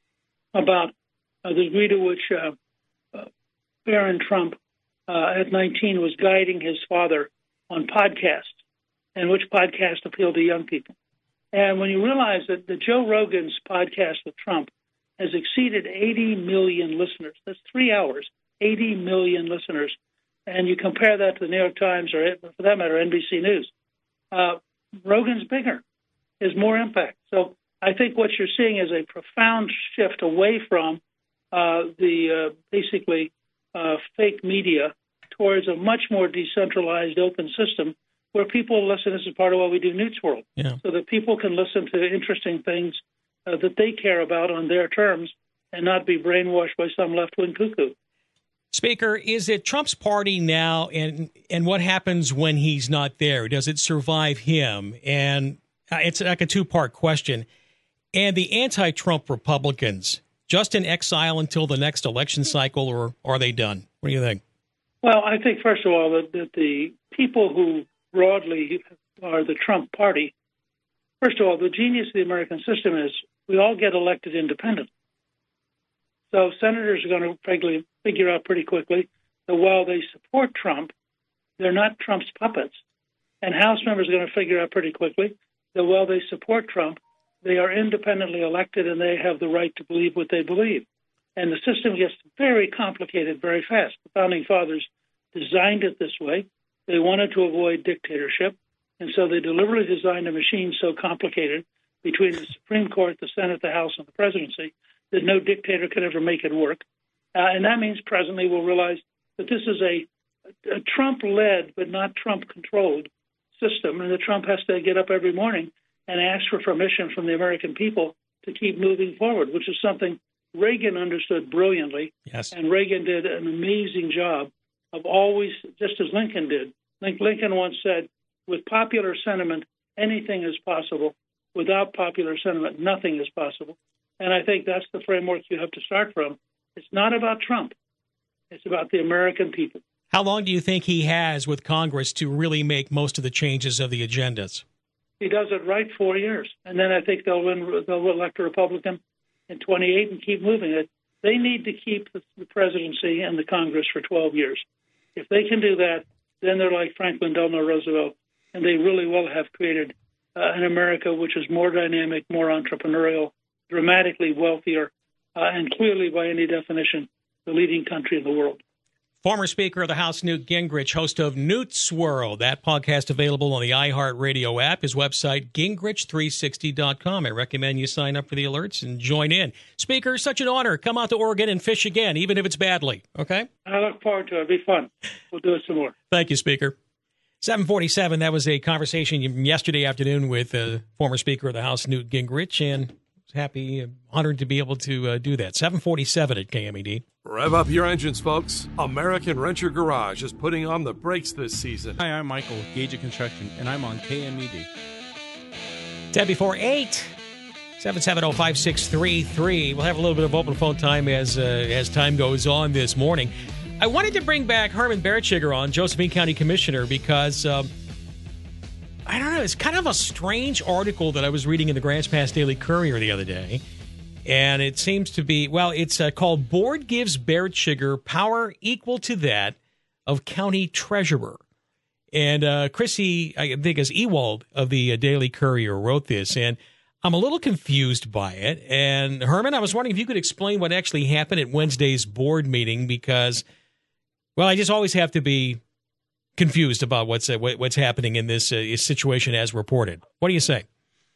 [SPEAKER 10] about uh, the degree to which uh, uh, Barron Trump, uh, at nineteen, was guiding his father on podcasts, and which podcast appeal to young people. And when you realize that the Joe Rogan's podcast with Trump has exceeded eighty million listeners, that's three hours, eighty million listeners, and you compare that to the New York Times or, for that matter, N B C News, uh, Rogan's bigger, has more impact. So I think what you're seeing is a profound shift away from uh, the uh, basically uh, fake media towards a much more decentralized, open system where people listen. This is part of what we do, Newt's World,
[SPEAKER 1] yeah.
[SPEAKER 10] so that people can listen to interesting things uh, that they care about on their terms and not be brainwashed by some left-wing cuckoo.
[SPEAKER 1] Speaker, is it Trump's party now, and and what happens when he's not there? Does it survive him? And it's like a two-part question. And the anti-Trump Republicans, just in exile until the next election cycle, or are they done? What do you think?
[SPEAKER 10] Well, I think, first of all, that, that the people who broadly are the Trump party, first of all, the genius of the American system is we all get elected independent. So senators are going to frankly figure out pretty quickly that while they support Trump, they're not Trump's puppets. And House members are going to figure out pretty quickly that while they support Trump, they are independently elected and they have the right to believe what they believe. And the system gets very complicated very fast. The Founding Fathers designed it this way. They wanted to avoid dictatorship, and so they deliberately designed a machine so complicated between the Supreme Court, the Senate, the House, and the presidency that no dictator could ever make it work. Uh, and that means presently we'll realize that this is a, a Trump-led but not Trump-controlled system, and that Trump has to get up every morning and ask for permission from the American people to keep moving forward, which is something Reagan understood brilliantly.
[SPEAKER 1] Yes.
[SPEAKER 10] And Reagan did an amazing job of always, just as Lincoln did. Lincoln once said, with popular sentiment, anything is possible. Without popular sentiment, nothing is possible. And I think that's the framework you have to start from. It's not about Trump. It's about the American people.
[SPEAKER 1] How long do you think he has with Congress to really make most of the changes of the agendas?
[SPEAKER 10] He does it right four years. And then I think they'll win, they'll elect a Republican in twenty-eight and keep moving it. They need to keep the presidency and the Congress for twelve years. If they can do that, then they're like Franklin Delano Roosevelt, and they really will have created uh, an America which is more dynamic, more entrepreneurial, dramatically wealthier, uh, and clearly, by any definition, the leading country in the world.
[SPEAKER 1] Former Speaker of the House, Newt Gingrich, host of Newt's World. That podcast available on the iHeartRadio app. His website, gingrich three sixty dot com. I recommend you sign up for the alerts and join in. Speaker, such an honor. Come out to Oregon and fish again, even if it's badly. Okay?
[SPEAKER 10] I look forward to it. It'll be fun. We'll do it some more.
[SPEAKER 1] Thank you, Speaker. seven forty-seven, that was a conversation yesterday afternoon with uh, former Speaker of the House, Newt Gingrich, and happy, uh, honored to be able to uh, do that. seven forty-seven at K M E D.
[SPEAKER 3] Rev up your engines, folks. American Renter Garage is putting on the brakes this season.
[SPEAKER 11] Hi, I'm Michael, Gage of Construction, and I'm on K M E D.
[SPEAKER 1] ten before eight. seven seven zero, five six three three. We'll have a little bit of open phone time as uh, as time goes on this morning. I wanted to bring back Herman Bertschiger on, Josephine County Commissioner, because um, I don't know, it's kind of a strange article that I was reading in the Grants Pass Daily Courier the other day. And it seems to be, well, it's uh, called Board Gives Bertschiger Power Equal to That of County Treasurer. And uh, Chrissy, I think as Ewald of the uh, Daily Courier wrote this, and I'm a little confused by it. And Herman, I was wondering if you could explain what actually happened at Wednesday's board meeting, because, well, I just always have to be confused about what's uh, what's happening in this uh, situation as reported. What do you say?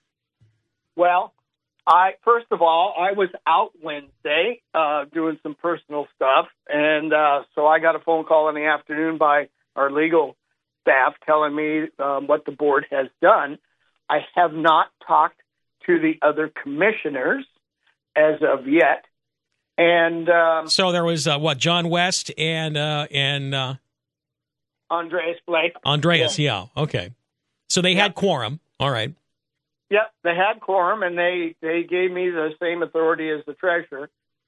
[SPEAKER 12] Well, I first of all, I was out Wednesday uh, doing some personal stuff, and uh, so I got a phone call in the afternoon by our legal staff telling me um, what the board has done. I have not talked to the other commissioners as of yet, and um,
[SPEAKER 1] so there was uh, what John West and uh, and uh,
[SPEAKER 12] Andreas Blake.
[SPEAKER 1] Andreas, yeah. yeah, okay. So they yeah. had quorum. All right.
[SPEAKER 12] Yep, they had quorum, and they, they gave me the same authority as the treasurer.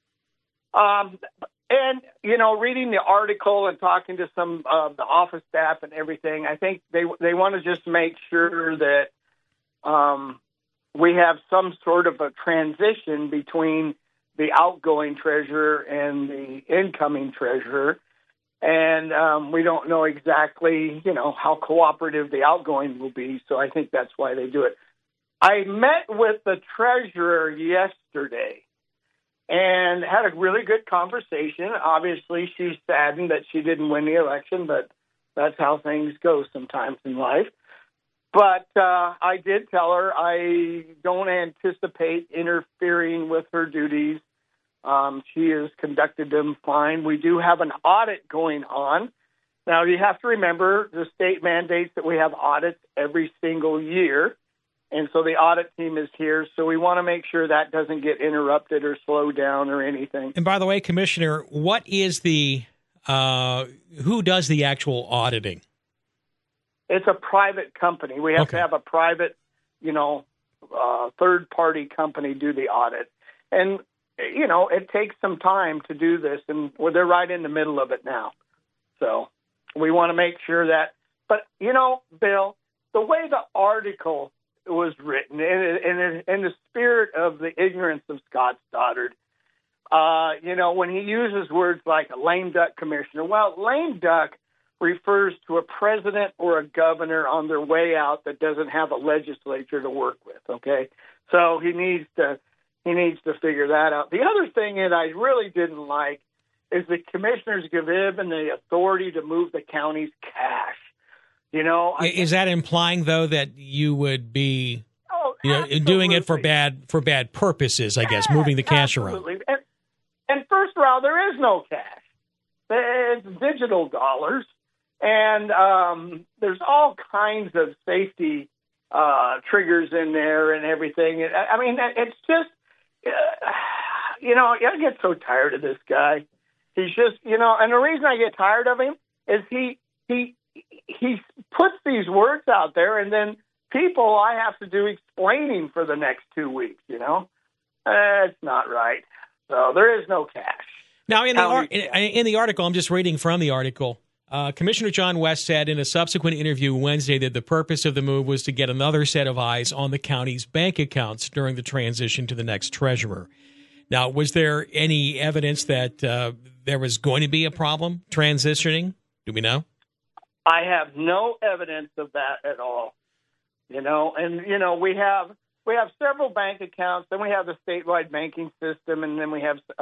[SPEAKER 12] Um, and, you know, reading the article and talking to some of the office staff and everything, I think they they want to just make sure that um, we have some sort of a transition between the outgoing treasurer and the incoming treasurer. And um, we don't know exactly, you know, how cooperative the outgoing will be, so I think that's why they do it. I met with the treasurer yesterday and had a really good conversation. Obviously, she's saddened that she didn't win the election, but that's how things go sometimes in life. But uh, I did tell her I don't anticipate interfering with her duties. Um, she has conducted them fine. We do have an audit going on. Now, you have to remember the state mandates that we have audits every single year. And so the audit team is here, so we want to make sure that doesn't get interrupted or slowed down or anything.
[SPEAKER 1] And by the way, Commissioner, what is the uh, who does the actual auditing?
[SPEAKER 12] It's a private company. We have
[SPEAKER 1] okay.
[SPEAKER 12] to have a private, you know, uh, third-party company do the audit. And, you know, it takes some time to do this, and well, they're right in the middle of it now. So we want to make sure that. But, you know, Bill, the way the article was written in, in, in the spirit of the ignorance of Scott Stoddard. Uh, you know, when he uses words like a lame duck commissioner, well, lame duck refers to a president or a governor on their way out that doesn't have a legislature to work with. Okay, so he needs to he needs to figure that out. The other thing that I really didn't like is the commissioners give him the authority to move the county's cash. You know, I
[SPEAKER 1] is that implying though that you would be,
[SPEAKER 12] oh,
[SPEAKER 1] you know, doing it for bad for bad purposes? I guess
[SPEAKER 12] yeah,
[SPEAKER 1] moving the cash
[SPEAKER 12] absolutely.
[SPEAKER 1] around.
[SPEAKER 12] And, and first of all, there is no cash; it's digital dollars, and um, there's all kinds of safety uh, triggers in there and everything. I mean, it's just, uh, you know, I get so tired of this guy. He's just, you know, and the reason I get tired of him is he he. he puts these words out there, and then people I have to do explaining for the next two weeks, you know? Uh, it's not right. So there is no cash.
[SPEAKER 1] Now, in the, ar- in, in the article, I'm just reading from the article, uh, Commissioner John West said in a subsequent interview Wednesday that the purpose of the move was to get another set of eyes on the county's bank accounts during the transition to the next treasurer. Now, was there any evidence that uh, there was going to be a problem transitioning? Do we know?
[SPEAKER 12] I have no evidence of that at all, you know, and, you know, we have we have several bank accounts, then we have the statewide banking system, and then we have a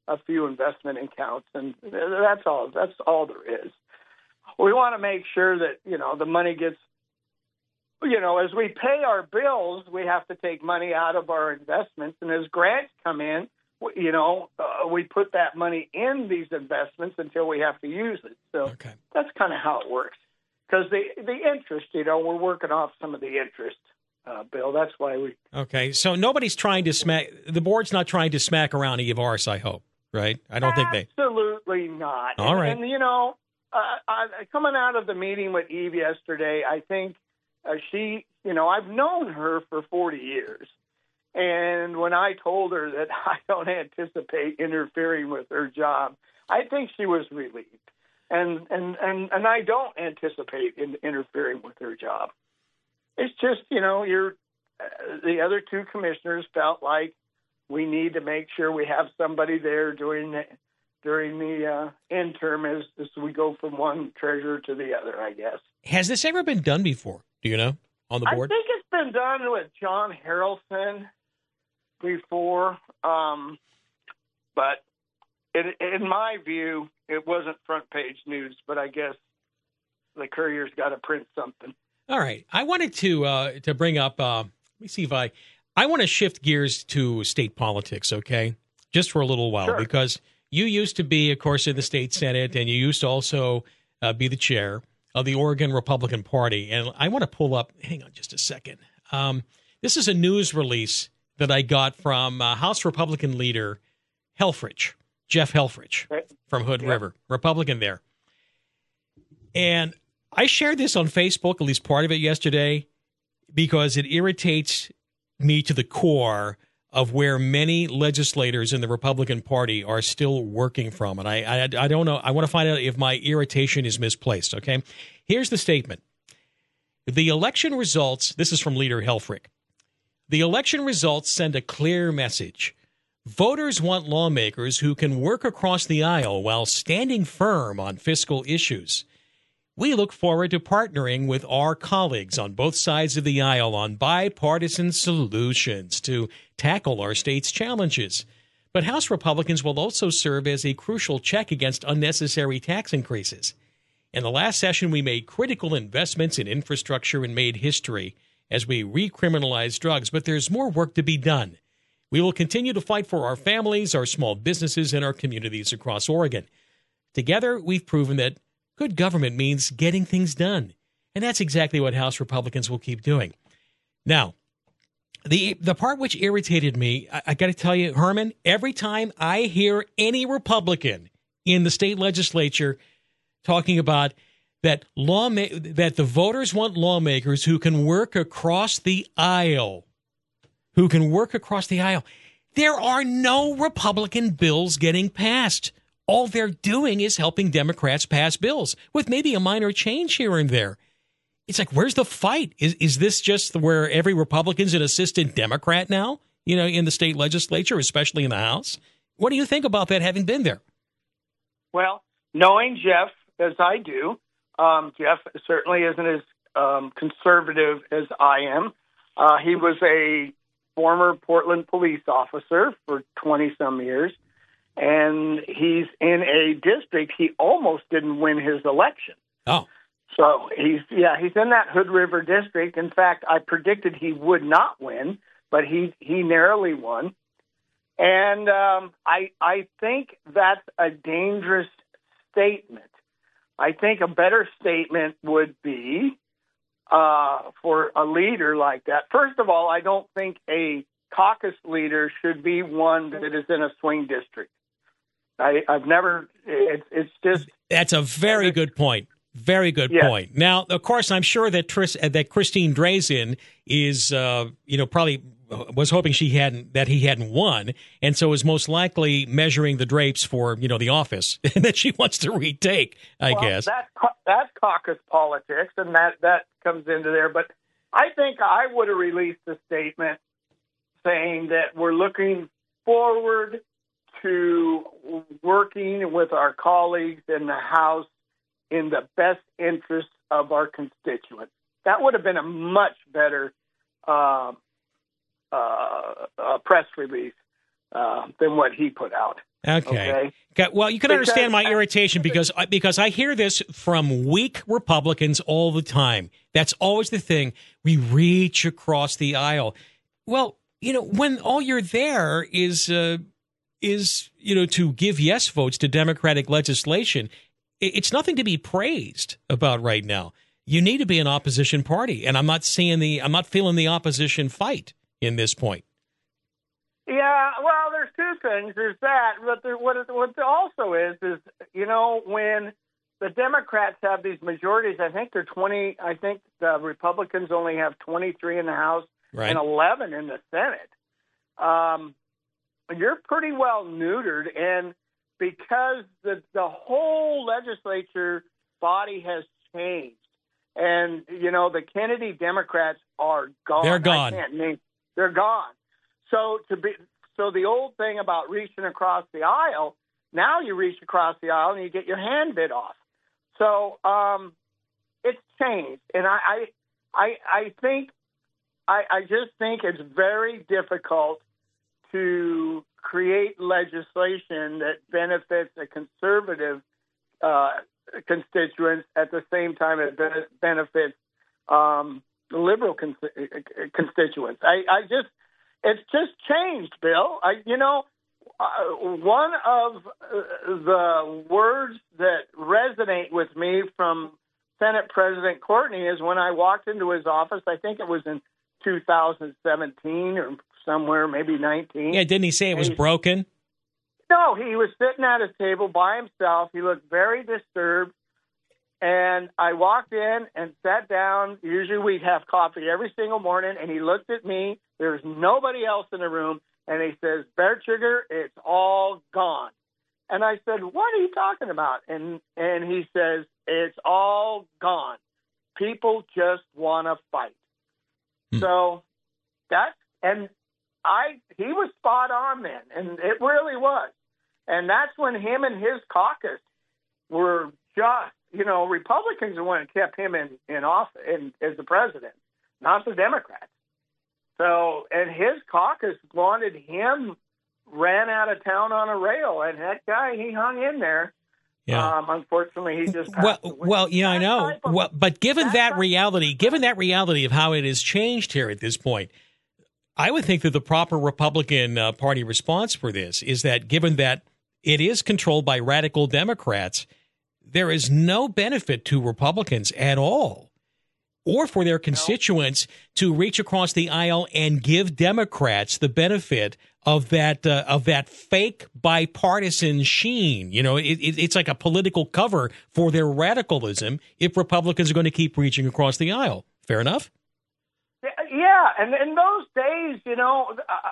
[SPEAKER 12] a few investment accounts, and that's all. That's all there is. We want to make sure that, you know, the money gets, you know, as we pay our bills, we have to take money out of our investments, and as grants come in, you know, uh, we put that money in these investments until we have to use it. So
[SPEAKER 1] okay.
[SPEAKER 12] That's kind of how it works. Because the the interest, you know, we're working off some of the interest, uh, Bill. That's why we.
[SPEAKER 1] Okay, so nobody's trying to smack. The board's not trying to smack around any of ours, I hope, right? I don't think they.
[SPEAKER 12] Absolutely not.
[SPEAKER 1] All right.
[SPEAKER 12] And, and you know, uh, I, coming out of the meeting with Eve yesterday, I think uh, she, you know, I've known her for forty years. And when I told her that I don't anticipate interfering with her job, I think she was relieved. And and, and, and I don't anticipate in, interfering with her job. It's just, you know, you're, uh, the other two commissioners felt like we need to make sure we have somebody there during the, during the uh, interim as, as we go from one treasurer to the other, I guess.
[SPEAKER 1] Has this ever been done before? Do you know, on the board?
[SPEAKER 12] I think it's been done with John Harrelson before, um, but it, in my view, it wasn't front page news, but I guess the Courier's got to print something.
[SPEAKER 1] All right. I wanted to uh, to bring up, uh, let me see if I, I want to shift gears to state politics, okay, just for a little while,
[SPEAKER 12] Sure.
[SPEAKER 1] because you used to be, of course, in the state Senate, and you used to also uh, be the chair of the Oregon Republican Party. And I want to pull up, hang on just a second. Um, this is a news release that I got from uh, House Republican leader Helfrich, Jeff Helfrich from Hood
[SPEAKER 12] Yep.
[SPEAKER 1] River, Republican there. And I shared this on Facebook, at least part of it yesterday, because it irritates me to the core of where many legislators in the Republican Party are still working from. And I, I, I don't know. I want to find out if my irritation is misplaced, okay? Here's the statement. The election results, this is from Leader Helfrich. The election results send a clear message. Voters want lawmakers who can work across the aisle while standing firm on fiscal issues. We look forward to partnering with our colleagues on both sides of the aisle on bipartisan solutions to tackle our state's challenges. But House Republicans will also serve as a crucial check against unnecessary tax increases. In the last session, we made critical investments in infrastructure and made history as we recriminalize drugs, but there's more work to be done. We will continue to fight for our families, our small businesses, and our communities across Oregon. Together, we've proven that good government means getting things done, and that's exactly what House Republicans will keep doing. Now, the the part which irritated me, I, I got to tell you, Herman, every time I hear any Republican in the state legislature talking about that law that the voters want lawmakers who can work across the aisle, who can work across the aisle. There are no Republican bills getting passed. All they're doing is helping Democrats pass bills with maybe a minor change here and there. It's like, where's the fight? Is is this just where every Republican's an assistant Democrat now, you know, in the state legislature, especially in the House? What do you think about that, having been there?
[SPEAKER 12] Well, knowing Jeff as I do, Um, Jeff certainly isn't as um, conservative as I am. Uh, he was a former Portland police officer for twenty-some years, and he's in a district he almost didn't win his election.
[SPEAKER 1] Oh.
[SPEAKER 12] So he's, yeah, he's in that Hood River district. In fact, I predicted he would not win, but he, he narrowly won. And um, I, I think that's a dangerous statement. I think a better statement would be uh, for a leader like that. First of all, I don't think a caucus leader should be one that is in a swing district. I, I've never. It's, it's just.
[SPEAKER 1] That's a very good point. Very good
[SPEAKER 12] Yes.
[SPEAKER 1] point. Now, of course, I'm sure that Tris, uh, that Christine Drazen is, uh, you know, probably was hoping she hadn't that he hadn't won, and so is most likely measuring the drapes for, you know, the office that she wants to retake. I
[SPEAKER 12] well,
[SPEAKER 1] guess
[SPEAKER 12] that that's caucus politics, and that that comes into there. But I think I would have released a statement saying that we're looking forward to working with our colleagues in the House in the best interest of our constituents. That would have been a much better uh, uh, uh, press release uh, than what he put out.
[SPEAKER 1] Okay.
[SPEAKER 12] okay?
[SPEAKER 1] Okay, well, you can
[SPEAKER 12] Because-
[SPEAKER 1] understand my irritation because because I hear this from weak Republicans all the time. That's always the thing. We reach across the aisle. Well, you know, when all you're there is uh, is you know to give yes votes to Democratic legislation, it's nothing to be praised about right now. You need to be an opposition party, and I'm not seeing the I'm not feeling the opposition fight in this point.
[SPEAKER 12] Yeah, well, there's two things. There's that, but there, what it, what it also is is you know when the Democrats have these majorities, I think they're twenty. I think the Republicans only have twenty-three in the House
[SPEAKER 1] Right.
[SPEAKER 12] and eleven in the Senate. Um, you're pretty well neutered, and because the the whole legislature body has changed, and you know the Kennedy Democrats are gone.
[SPEAKER 1] They're gone.
[SPEAKER 12] I can't name. They're gone. So to be so the old thing about reaching across the aisle, now you reach across the aisle and you get your hand bit off. So um, it's changed, and I I I, I think I, I just think it's very difficult to create legislation that benefits a conservative uh, constituents at the same time it benefits um, liberal con- constituents. I, I just It's just changed, Bill. I, you know, uh, one of uh, the words that resonate with me from Senate President Courtney is when I walked into his office, I think it was in two thousand seventeen or somewhere, maybe nineteen.
[SPEAKER 1] Yeah, didn't he say it was broken?
[SPEAKER 12] No, he was sitting at his table by himself. He looked very disturbed. And I walked in and sat down. Usually we'd have coffee every single morning, and he looked at me. There's nobody else in the room, and he says, "Bear Sugar, it's all gone." And I said, "What are you talking about?" And and he says, "It's all gone. People just want to fight." Hmm. So that's, and I, he was spot on then, and it really was. And that's when him and his caucus were just, you know, Republicans are the one that kept him in, in office in, as the president, not the Democrats. So, and his caucus wanted him ran out of town on a rail, and that guy, he hung in there.
[SPEAKER 1] Yeah.
[SPEAKER 12] Um, unfortunately, he just passed
[SPEAKER 1] well,
[SPEAKER 12] away.
[SPEAKER 1] well, yeah, I know.
[SPEAKER 12] Of,
[SPEAKER 1] well, but given that,
[SPEAKER 12] that
[SPEAKER 1] reality, given that reality of how it has changed here at this point, I would think that the proper Republican uh, Party response for this is that, given that it is controlled by radical Democrats, there is no benefit to Republicans at all, or for their constituents no. to reach across the aisle and give Democrats the benefit of that uh, of that fake bipartisan sheen. You know, it, it, it's like a political cover for their radicalism if Republicans are going to keep reaching across the aisle. Fair enough?
[SPEAKER 12] Yeah, and in those days, you know,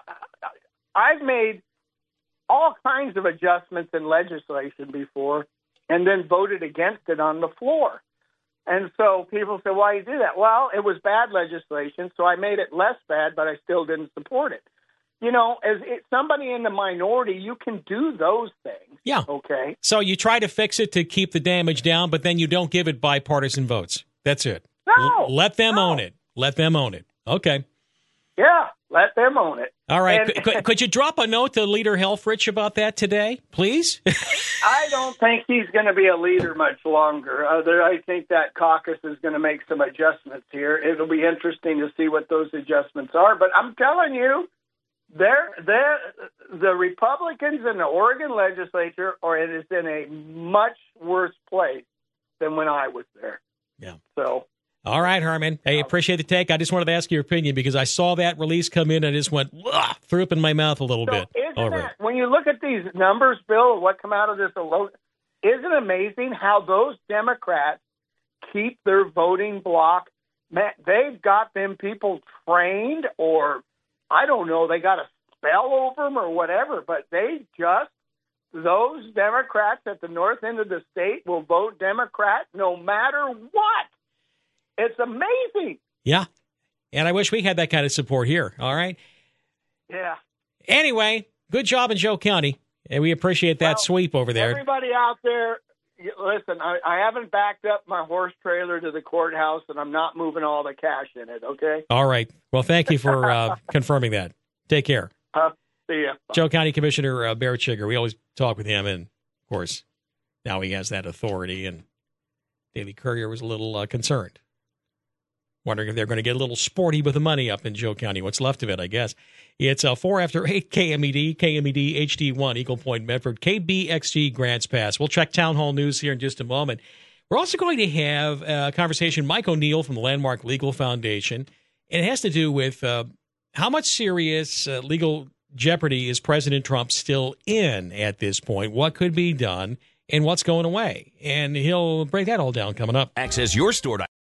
[SPEAKER 12] I've made all kinds of adjustments in legislation before and then voted against it on the floor. And so people say, why do you do that? Well, it was bad legislation, so I made it less bad, but I still didn't support it. You know, as it, somebody in the minority, you can do those things.
[SPEAKER 1] Yeah.
[SPEAKER 12] Okay.
[SPEAKER 1] So you try to fix it to keep the damage down, but then you don't give it bipartisan votes. That's it.
[SPEAKER 12] No.
[SPEAKER 1] L- let them
[SPEAKER 12] no.
[SPEAKER 1] own it. Let them own it. Okay.
[SPEAKER 12] Yeah, let them own it.
[SPEAKER 1] All right.
[SPEAKER 12] And,
[SPEAKER 1] could, could, could you drop a note to Leader Helfrich about that today, please?
[SPEAKER 12] I don't think he's going to be a leader much longer. Uh, there, I think that caucus is going to make some adjustments here. It'll be interesting to see what those adjustments are. But I'm telling you, they're, they're, the Republicans in the Oregon legislature are it is in a much worse place than when I was there.
[SPEAKER 1] Yeah.
[SPEAKER 12] So.
[SPEAKER 1] All right, Herman. Hey, appreciate the take. I just wanted to ask your opinion because I saw that release come in and I just went, ugh, threw up in my mouth a little
[SPEAKER 12] so
[SPEAKER 1] bit.
[SPEAKER 12] Isn't
[SPEAKER 1] All
[SPEAKER 12] that,
[SPEAKER 1] right.
[SPEAKER 12] when you look at these numbers, Bill, what come out of this alone, isn't it amazing how those Democrats keep their voting block? Man, they've got them people trained, or I don't know, they got a spell over them or whatever, but they just, those Democrats at the north end of the state will vote Democrat no matter what. It's amazing.
[SPEAKER 1] Yeah. And I wish we had that kind of support here. All right.
[SPEAKER 12] Yeah.
[SPEAKER 1] Anyway, good job in Joe County. And we appreciate that
[SPEAKER 12] well,
[SPEAKER 1] sweep over there.
[SPEAKER 12] Everybody out there, listen, I, I haven't backed up my horse trailer to the courthouse, and I'm not moving all the cash in it, okay?
[SPEAKER 1] All right. Well, thank you for uh, confirming that. Take care.
[SPEAKER 12] Uh, See ya.
[SPEAKER 1] Joe County Commissioner uh, Barrett Sugar. We always talk with him, and of course, now he has that authority. And Daily Courier was a little uh, concerned, wondering if they're going to get a little sporty with the money up in Joe County. What's left of it, I guess. It's uh, four after eight K M E D, K M E D H D one, Eagle Point, Medford, K B X G, Grants Pass. We'll check Town Hall News here in just a moment. We're also going to have a conversation. Mike O'Neill from the Landmark Legal Foundation, and it has to do with uh, how much serious uh, legal jeopardy is President Trump still in at this point? What could be done, and what's going away? And he'll break that all down coming up.
[SPEAKER 7] Access your store.